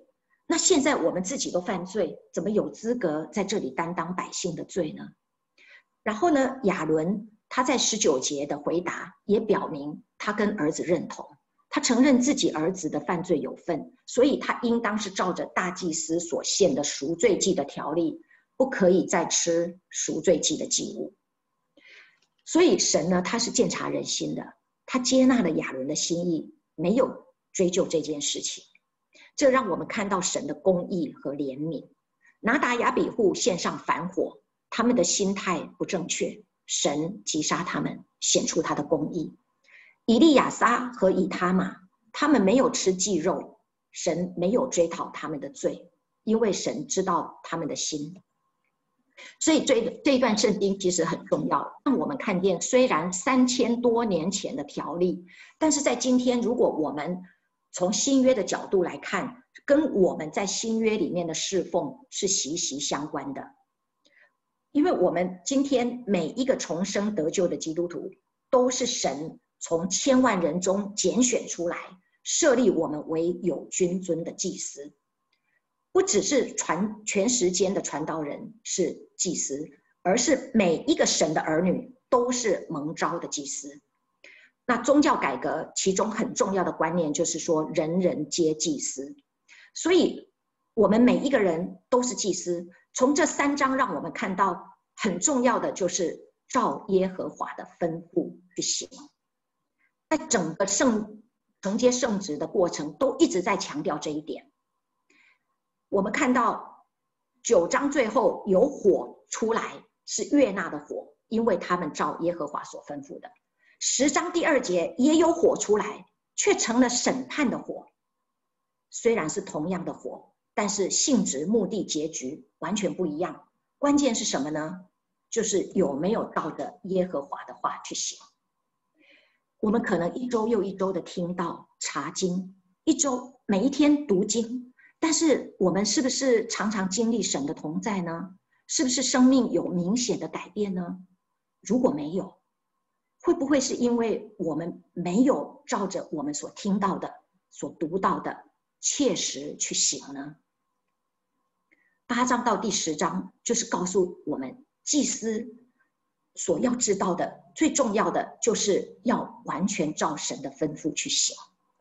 那现在我们自己都犯罪，怎么有资格在这里担当百姓的罪呢？然后呢，亚伦他在十九节的回答也表明他跟儿子认同，他承认自己儿子的犯罪有份，所以他应当是照着大祭司所献的赎罪祭的条例，不可以再吃赎罪祭的祭物。所以神呢，他是鉴察人心的，他接纳了亚伦的心意，没有追究这件事情。这让我们看到神的公义和怜悯。拿达雅比户献上反火，他们的心态不正确，神击杀他们，显出他的公义。以利亚撒和以他玛，他们没有吃祭肉，神没有追讨他们的罪，因为神知道他们的心。所以这这一段圣经其实很重要，让我们看见虽然三千多年前的条例，但是在今天，如果我们从新约的角度来看，跟我们在新约里面的侍奉是息息相关的。因为我们今天每一个重生得救的基督徒，都是神从千万人中拣选出来，设立我们为有君尊的祭司。不只是传全时间的传道人是祭司，而是每一个神的儿女都是蒙召的祭司。那宗教改革其中很重要的观念就是说，人人皆祭司。所以我们每一个人都是祭司。从这三章让我们看到很重要的就是照耶和华的吩咐去行。在整个圣承接圣职的过程都一直在强调这一点。我们看到九章最后有火出来，是悦纳的火，因为他们照耶和华所吩咐的。十章第二节也有火出来，却成了审判的火。虽然是同样的火，但是性质、目的、结局完全不一样。关键是什么呢？就是有没有照着耶和华的话去行。我们可能一周又一周的听到查经，一周每一天读经，但是我们是不是常常经历神的同在呢？是不是生命有明显的改变呢？如果没有，会不会是因为我们没有照着我们所听到的、所读到的切实去行呢？八章到第十章就是告诉我们，祭司所要知道的最重要的就是要完全照神的吩咐去行。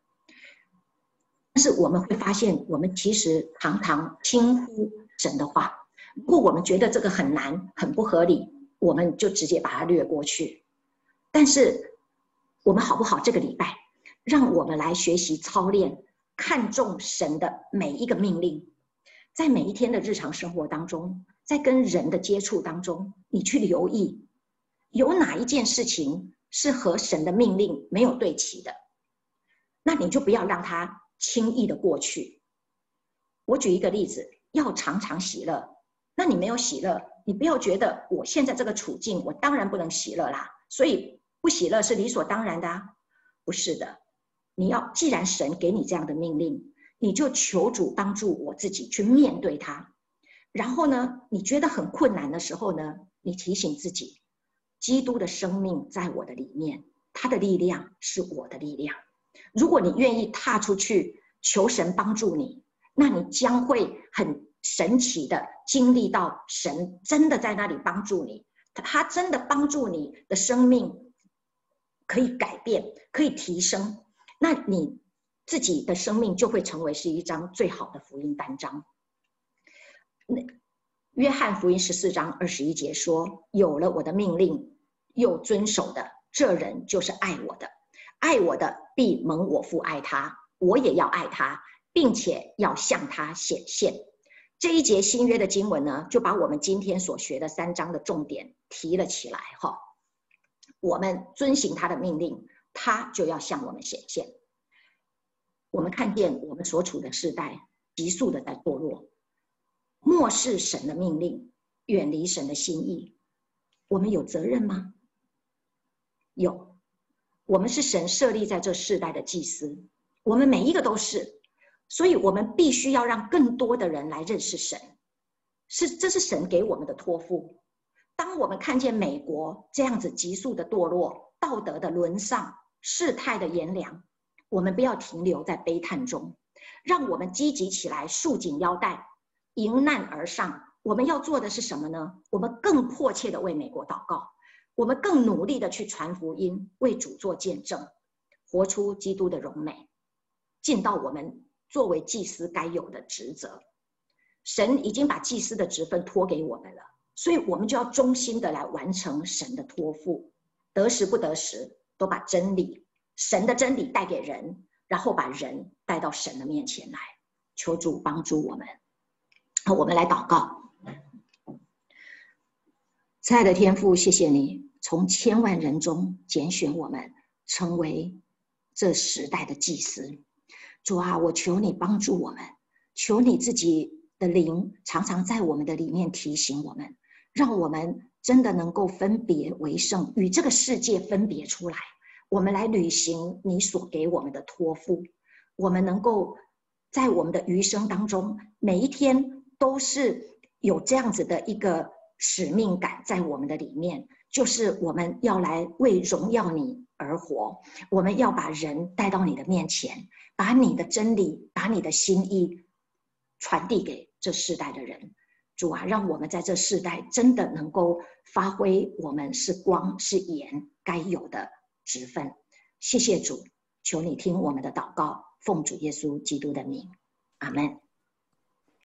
但是我们会发现，我们其实常常轻忽神的话。如果我们觉得这个很难、很不合理，我们就直接把它略过去。但是我们好不好这个礼拜，让我们来学习操练，看重神的每一个命令，在每一天的日常生活当中，在跟人的接触当中，你去留意有哪一件事情是和神的命令没有对齐的，那你就不要让它轻易的过去。我举一个例子，要常常喜乐，那你没有喜乐，你不要觉得我现在这个处境我当然不能喜乐啦，所以不喜乐是理所当然的啊。不是的，你要既然神给你这样的命令，你就求主帮助我自己去面对它。然后呢，你觉得很困难的时候呢，你提醒自己，基督的生命在我的里面，他的力量是我的力量。如果你愿意踏出去求神帮助你，那你将会很神奇的经历到神真的在那里帮助你，他真的帮助你的生命可以改变，可以提升，那你自己的生命就会成为是一张最好的福音单张。约翰福音十四章二十一节说，有了我的命令又遵守的，这人就是爱我的，爱我的必蒙我父爱他，我也要爱他，并且要向他显现。这一节新约的经文呢，就把我们今天所学的三章的重点提了起来哈。我们遵行他的命令，他就要向我们显现。我们看见我们所处的世代急速的在堕落，漠视神的命令，远离神的心意，我们有责任吗？有，我们是神设立在这世代的祭司，我们每一个都是，所以我们必须要让更多的人来认识神，是这是神给我们的托付。当我们看见美国这样子急速的堕落，道德的沦丧，世态的炎凉，我们不要停留在悲叹中， 让我们积极起来，束紧腰带，迎难而上。我们要做的是什么呢？我们更迫切的为美国祷告，我们更努力的去传福音，为主做见证，活出基督的荣美，尽到我们作为祭司该有的职责。神已经把祭司的职分托给我们了，所以我们就要忠心的来完成神的托付，得时不得时都把真理，神的真理带给人，然后把人带到神的面前来。求主帮助我们。我们来祷告。亲爱的天父，谢谢你从千万人中拣选我们，成为这时代的祭司。主啊，我求你帮助我们，求你自己的灵常常在我们的里面提醒我们，让我们真的能够分别为圣，与这个世界分别出来，我们来履行你所给我们的托付。我们能够在我们的余生当中，每一天都是有这样子的一个使命感在我们的里面，就是我们要来为荣耀你而活，我们要把人带到你的面前，把你的真理，把你的心意传递给这世代的人。主啊，让我们在这世代真的能够发挥我们是光是盐该有的职分。谢谢主，求你听我们的祷告，奉主耶稣基督的名，阿们。